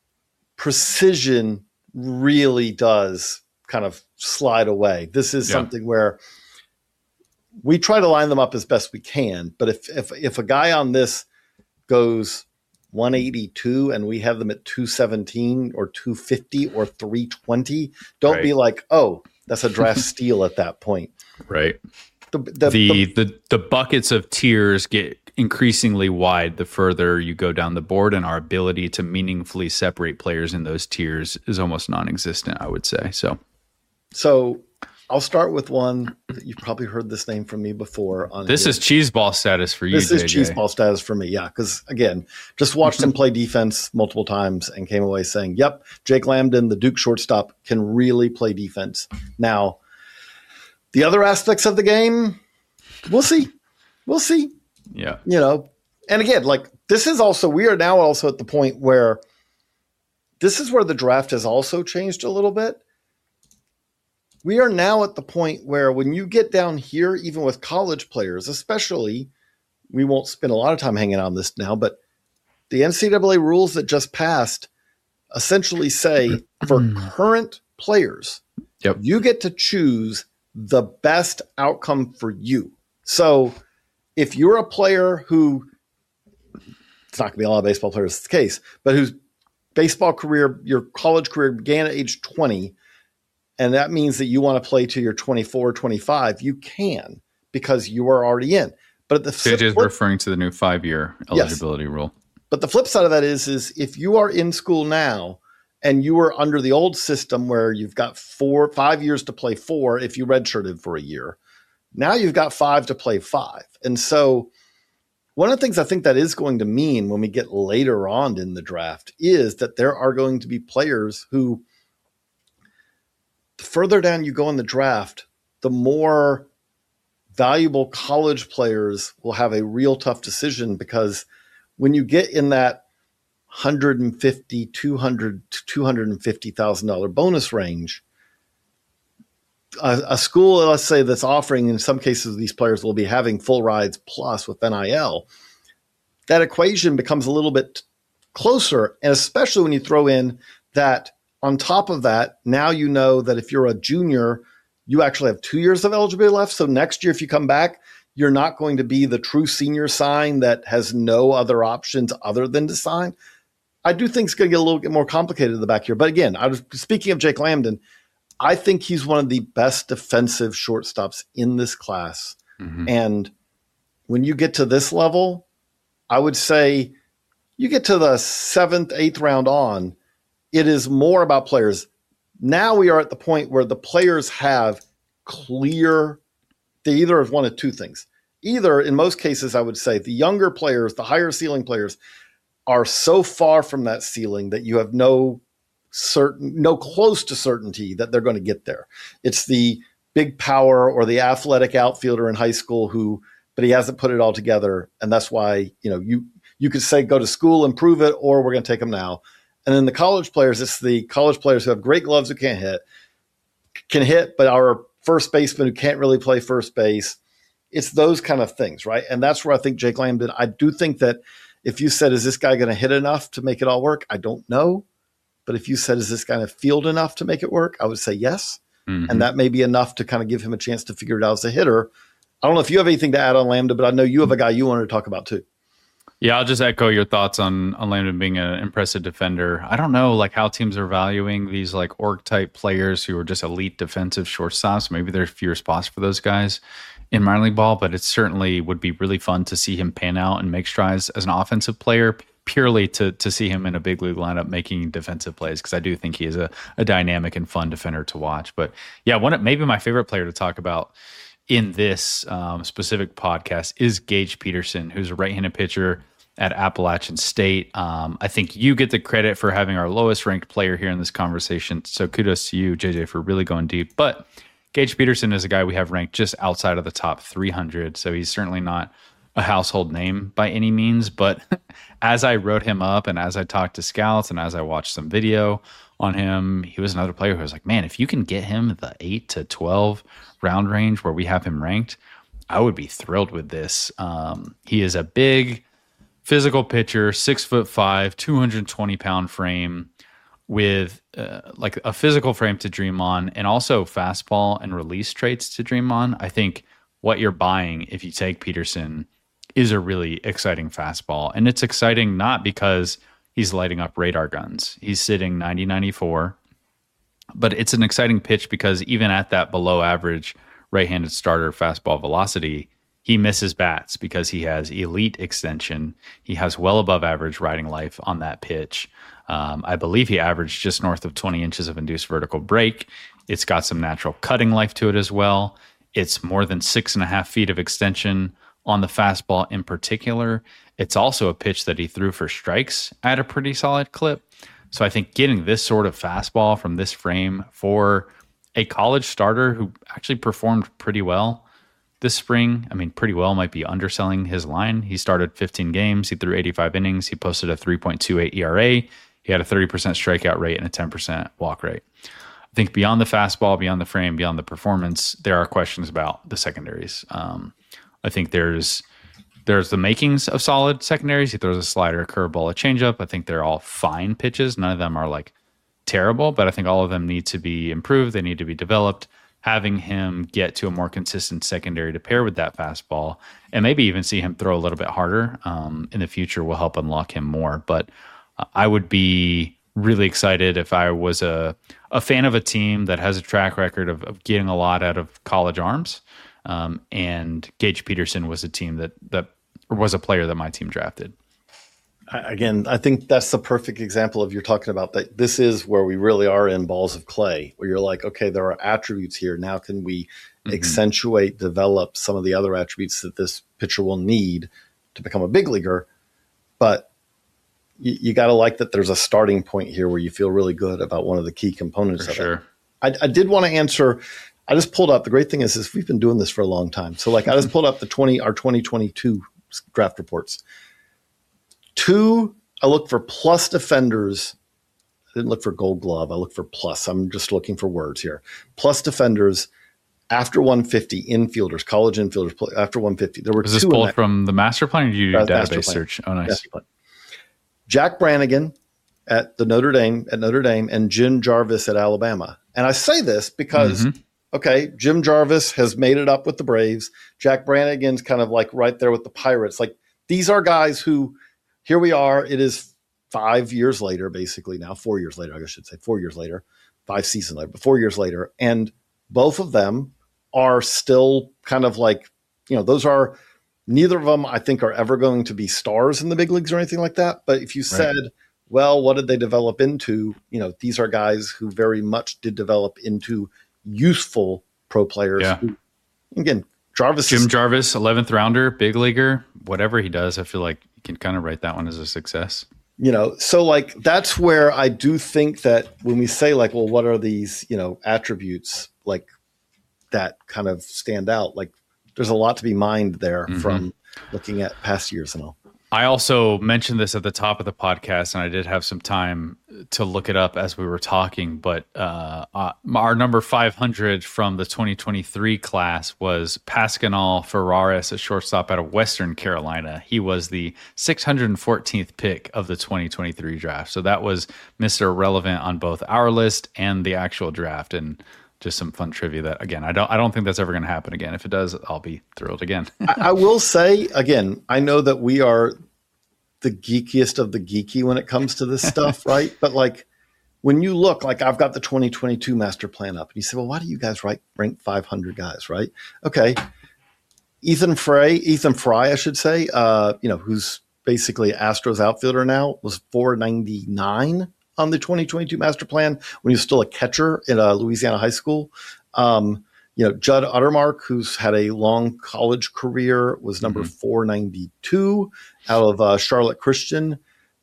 precision really does kind of slide away. This is yeah. something where we try to line them up as best we can, but if if if a guy on this goes one eighty-two and we have them at two seventeen or two fifty or three twenty, don't right. be like, oh, that's a draft steal at that point. Right. The the, the the the the buckets of tiers get increasingly wide the further you go down the board, and our ability to meaningfully separate players in those tiers is almost non-existent, I would say. So, so I'll start with one that you've probably heard this name from me before. On this here. is cheeseball status for you. This J J. is cheeseball status for me, yeah. Because again, just watched him play defense multiple times and came away saying, "Yep, Jake Lambden, the Duke shortstop, can really play defense." Now, the other aspects of the game, we'll see. We'll see. Yeah. You know, and again, like this is also, we are now also at the point where this is where the draft has also changed a little bit. We are now at the point where when you get down here, even with college players, especially, we won't spend a lot of time hanging on this now, but the N C double A rules that just passed essentially say for current players, yep. you get to choose the best outcome for you. So if you're a player who, it's not going to be a lot of baseball players, it's the case, but whose baseball career, your college career began at age twenty, and that means that you want to play till you're twenty-four, twenty-five, you can because you are already in. But at the J J is flip, referring to the new five-year eligibility yes. rule. But the flip side of that is, is if you are in school now and you were under the old system where you've got four, five years to play four if you redshirted for a year, now you've got five to play five. And so one of the things I think that is going to mean when we get later on in the draft is that there are going to be players who, the further down you go in the draft, the more valuable college players will have a real tough decision, because when you get in that one hundred fifty, two hundred to two hundred fifty thousand dollars bonus range, a, a school, let's say, that's offering, in some cases, these players will be having full rides plus with N I L, that equation becomes a little bit closer. And especially when you throw in that on top of that, now you know that if you're a junior, you actually have two years of eligibility left. So next year, if you come back, you're not going to be the true senior sign that has no other options other than to sign. I do think it's going to get a little bit more complicated in the back here. But again, I was speaking of Jake Lambden. I think he's one of the best defensive shortstops in this class. Mm-hmm. And when you get to this level, I would say you get to the seventh, eighth round on, it is more about players. Now we are at the point where the players have clear, they either have one of two things. Either, in most cases, I would say the younger players, the higher ceiling players, are so far from that ceiling that you have no certain, no close to certainty that they're going to get there. It's the big power or the athletic outfielder in high school who, but he hasn't put it all together. And that's why, you know, you, you could say, go to school, improve it, or we're going to take them now. And then the college players, it's the college players who have great gloves who can't hit, can hit, but are first baseman who can't really play first base. It's those kind of things, right? And that's where I think Jake Lambden, I do think that if you said, is this guy going to hit enough to make it all work? I don't know. But if you said, is this guy going to field enough to make it work? I would say yes. Mm-hmm. And that may be enough to kind of give him a chance to figure it out as a hitter. I don't know if you have anything to add on Lambda, but I know you have a guy you wanted to talk about too. Yeah, I'll just echo your thoughts on, on Lambden being an impressive defender. I don't know like how teams are valuing these like org type players who are just elite defensive shortstops. Maybe there's fewer spots for those guys in minor league ball, but it certainly would be really fun to see him pan out and make strides as an offensive player, purely to to see him in a big league lineup making defensive plays, because I do think he is a, a dynamic and fun defender to watch. But yeah, one maybe my favorite player to talk about in this um, specific podcast is Gage Peterson, who's a right-handed pitcher at Appalachian State. Um, I think you get the credit for having our lowest ranked player here in this conversation. So kudos to you, J J, for really going deep. But Gage Peterson is a guy we have ranked just outside of the top three hundred. So he's certainly not a household name by any means. But as I wrote him up and as I talked to scouts and as I watched some video on him, he was another player who was like, man, if you can get him the eight to twelve round range where we have him ranked, I would be thrilled with this. Um, he is a big physical pitcher, six foot five, two hundred twenty pound frame with uh, like a physical frame to dream on, and also fastball and release traits to dream on. I think what you're buying if you take Peterson is a really exciting fastball. And it's exciting not because he's lighting up radar guns. He's sitting ninety ninety-four, but it's an exciting pitch because even at that below average right-handed starter fastball velocity, he misses bats because he has elite extension. He has well above average riding life on that pitch. Um, I believe he averaged just north of twenty inches of induced vertical break. It's got some natural cutting life to it as well. It's more than six and a half feet of extension on the fastball in particular. It's also a pitch that he threw for strikes at a pretty solid clip. So I think getting this sort of fastball from this frame for a college starter who actually performed pretty well this spring. I mean, pretty well might be underselling his line. He started fifteen games. He threw eighty-five innings. He posted a three point two eight E R A. He had a thirty percent strikeout rate and a ten percent walk rate. I think beyond the fastball, beyond the frame, beyond the performance, there are questions about the secondaries. Um, I think there's there's the makings of solid secondaries. He throws a slider, a curveball, a changeup. I think they're all fine pitches. None of them are like terrible, but I think all of them need to be improved. They need to be developed. Having him get to a more consistent secondary to pair with that fastball, and maybe even see him throw a little bit harder um, in the future, will help unlock him more. But uh, I would be really excited if I was a, a fan of a team that has a track record of, of getting a lot out of college arms. Um, and Gage Peterson was a team that, that or was a player that my team drafted. Again, I think that's the perfect example of you're talking about that. This is where we really are in balls of clay, where you're like, okay, there are attributes here. Now can we mm-hmm. accentuate, develop some of the other attributes that this pitcher will need to become a big leaguer? But you, you got to like that there's a starting point here where you feel really good about one of the key components For of sure. it. I, I did want to answer, I just pulled up. The great thing is, is we've been doing this for a long time. So like I just pulled up the twenty our twenty twenty-two draft reports. Two, I look for plus defenders. I didn't look for Gold Glove. I looked for plus. I'm just looking for words here. Plus defenders after one fifty, infielders, college infielders after one fifty. There were Was this two. pulled from the master plan, or did you do Uh, database search? Oh, nice. Jack Brannigan at the Notre Dame at Notre Dame and Jim Jarvis at Alabama. And I say this because, Mhm. okay, Jim Jarvis has made it up with the Braves. Jack Brannigan's kind of like right there with the Pirates. Like these are guys who, here we are. It is five years later, basically now, four years later, I should say four years later, five seasons later, but four years later. And both of them are still kind of like, you know, those are, neither of them I think are ever going to be stars in the big leagues or anything like that. But if you said, right. well, what did they develop into? You know, these are guys who very much did develop into useful pro players. Yeah. Who, again, Jarvis. Jim is, Jarvis, eleventh rounder, big leaguer, whatever he does, I feel like you can kind of write that one as a success. You know, so like that's where I do think that when we say like, well, what are these, you know, attributes like that kind of stand out? Like there's a lot to be mined there mm-hmm. from looking at past years and all. I also mentioned this at the top of the podcast, and I did have some time to look it up as we were talking, but uh, uh, our number five hundred from the twenty twenty-three class was Pascal Ferraris, a shortstop out of Western Carolina. He was the six hundred fourteenth pick of the twenty twenty-three draft. So that was Mister Relevant on both our list and the actual draft. And just some fun trivia that, again, I don't I don't think that's ever going to happen again. If it does, I'll be thrilled again. I, I will say, again, I know that we are the geekiest of the geeky when it comes to this stuff, right? But like when you look, like I've got the twenty twenty-two master plan up and you say, well, why do you guys rank, rank five hundred guys, right? Okay. Ethan Frey, Ethan Fry, I should say, uh, you know, who's basically Astros outfielder now, was four ninety-nine on the twenty twenty-two master plan when he was still a catcher in a Louisiana high school. Um, you know, Judd Uttermark, who's had a long college career, was number mm-hmm. four ninety-two out of uh, Charlotte Christian.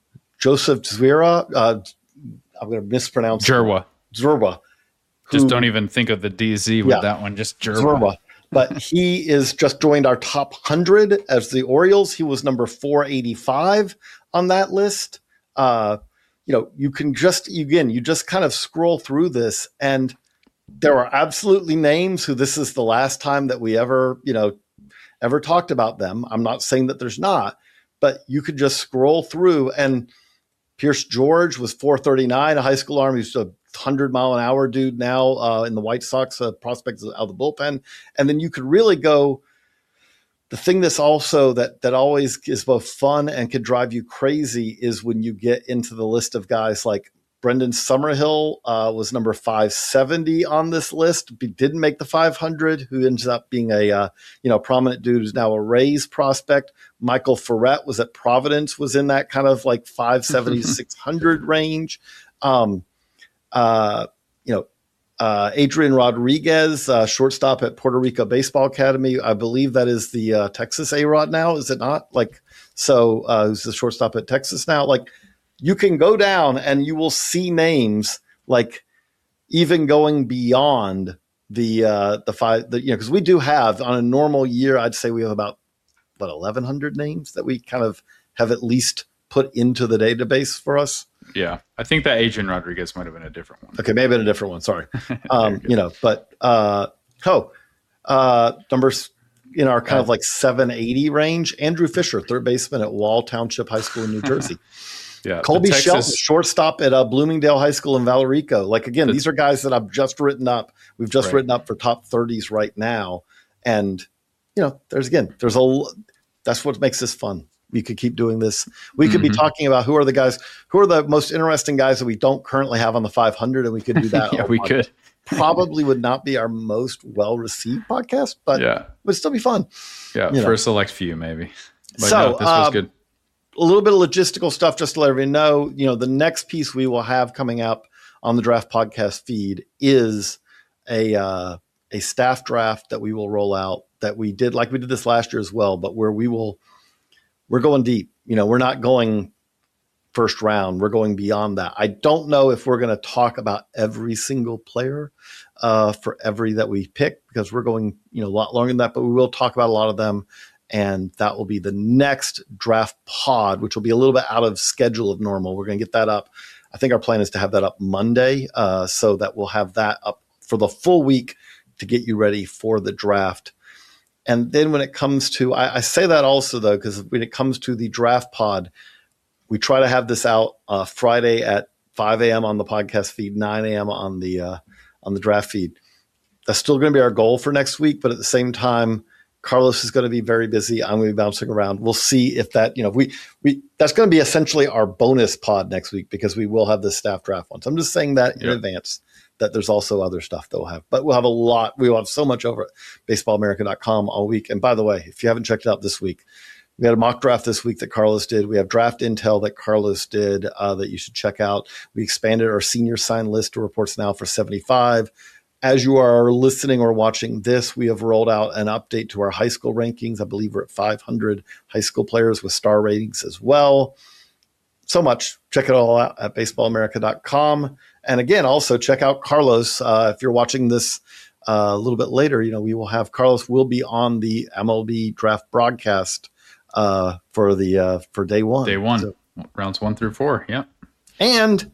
Joseph Zwira, uh, I'm going to mispronounce Jerwa. Zerwa. Just don't even think of the D Z with yeah, that one, just Jerwa. Zerwa. But he is just joined our top one hundred as the Orioles. He was number four eighty-five on that list. Uh, you know, you can just, again, you just kind of scroll through this and there are absolutely names who this is the last time that we ever, you know, ever talked about them. I'm not saying that there's not, but you could just scroll through and Pierce George was four thirty-nine, a high school arm. He's a hundred mile an hour dude now uh, in the White Sox, uh, prospects out of the bullpen. And then you could really go, the thing that's also that, that always is both fun and could drive you crazy is when you get into the list of guys like Brendan Summerhill uh, was number five seventy on this list. He didn't make the five hundred, who ends up being a uh, you know prominent dude who's now a Rays prospect. Michael Ferret was at Providence, was in that kind of like five seventy, six hundred range. Um, uh, you know, uh, Adrian Rodriguez, uh, shortstop at Puerto Rico Baseball Academy. I believe that is the uh, Texas A-Rod now, is it not? Like, so uh, who's the shortstop at Texas now? Like, you can go down and you will see names like even going beyond the uh, the five, the, you know, because we do have on a normal year, I'd say we have about what eleven hundred names that we kind of have at least put into the database for us. Yeah, I think that Adrian Rodriguez might have been a different one. Okay, maybe a different one. Sorry, um, you know, but uh, oh, uh, numbers in our kind uh, of like seven eighty range. Andrew Fisher, third baseman at Wall Township High School in New Jersey. Yeah, Colby Texas, Shelton, shortstop at uh, Bloomingdale High School in Valerico. Like, again, the, these are guys that I've just written up. We've just right. written up for top thirties right now. And, you know, there's, again, there's a, that's what makes this fun. We could keep doing this. We could mm-hmm. be talking about who are the guys, who are the most interesting guys that we don't currently have on the five hundred. And we could do that. yeah, we podcast. could. Probably would not be our most well-received podcast, but yeah. it would still be fun. Yeah, you for know. a select few, maybe. But so, no, this was um, good. A little bit of logistical stuff just to let everybody know, you know, the next piece we will have coming up on the Draft Podcast feed is a uh, a staff draft that we will roll out that we did like we did this last year as well, but where we will we're going deep. You know, we're not going first round. We're going beyond that. I don't know if we're going to talk about every single player uh, for every that we pick, because we're going, you know, a lot longer than that, but we will talk about a lot of them. And that will be the next draft pod, which will be a little bit out of schedule of normal. We're going to get that up. I think our plan is to have that up Monday, uh, so that we'll have that up for the full week to get you ready for the draft. And then when it comes to, I, I say that also though, because when it comes to the draft pod, we try to have this out uh, Friday at five a.m. on the podcast feed, nine a.m. on the uh, on the draft feed. That's still going to be our goal for next week, but at the same time, Carlos is going to be very busy. I'm going to be bouncing around. We'll see if that, you know, we we that's going to be essentially our bonus pod next week, because we will have the staff draft one. So I'm just saying that in yep. advance, that there's also other stuff that we'll have. But we'll have a lot. We will have so much over at baseball america dot com all week. And by the way, if you haven't checked it out this week, we had a mock draft this week that Carlos did. We have draft intel that Carlos did uh, that you should check out. We expanded our senior sign list to reports now for seventy-five. As you are listening or watching this, we have rolled out an update to our high school rankings. I believe we're at five hundred high school players with star ratings as well. So much. Check it all out at baseball america dot com. And again, also check out Carlos. Uh, if you're watching this uh, a little bit later, you know, we will have Carlos will be on the M L B draft broadcast uh, for the uh, for day one. Day one, so, rounds one through four. Yeah. And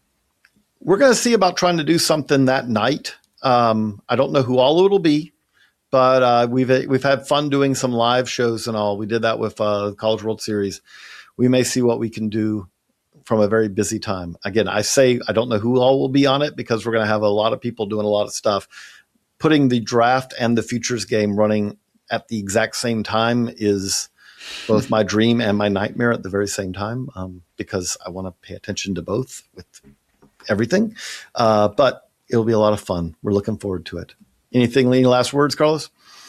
we're going to see about trying to do something that night. Um, I don't know who all it'll be, but uh, we've we've had fun doing some live shows and all. We did that with uh, College World Series. We may see what we can do from a very busy time. Again, I say I don't know who all will be on it, because we're going to have a lot of people doing a lot of stuff. Putting the draft and the futures game running at the exact same time is both my dream and my nightmare at the very same time, um, because I want to pay attention to both with everything. Uh, but it'll be a lot of fun. We're looking forward to it. Anything, any last words, Carlos?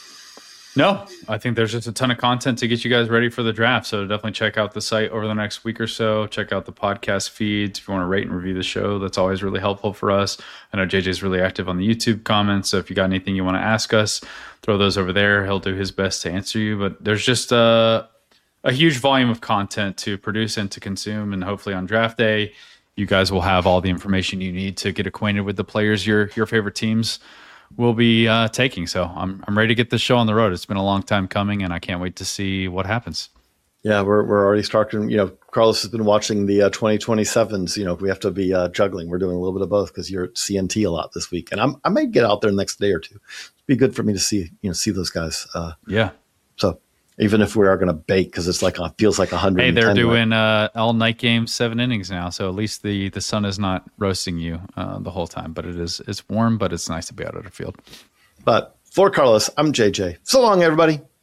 No, I think there's just a ton of content to get you guys ready for the draft. So definitely check out the site over the next week or so. Check out the podcast feeds. If you want to rate and review the show, that's always really helpful for us. I know J J's really active on the YouTube comments. So if you got anything you want to ask us, throw those over there. He'll do his best to answer you. But there's just a, a huge volume of content to produce and to consume. And hopefully on draft day, you guys will have all the information you need to get acquainted with the players your your favorite teams will be uh, taking. So I'm I'm ready to get this show on the road. It's been a long time coming, and I can't wait to see what happens. Yeah, we're we're already starting. You know, Carlos has been watching the uh, twenty twenty-sevens. You know, we have to be uh, juggling. We're doing a little bit of both, because you're at C N T a lot this week, and I'm I may get out there the next day or two. It'd be good for me to see you know see those guys. Uh, yeah. So. Even if we are going to bake, because it's like it feels like a hundred. Hey, they're doing uh, all night games, seven innings now, so at least the, the sun is not roasting you uh, the whole time. But it is it's warm, but it's nice to be out at the field. But for Carlos, I'm J J. So long, everybody.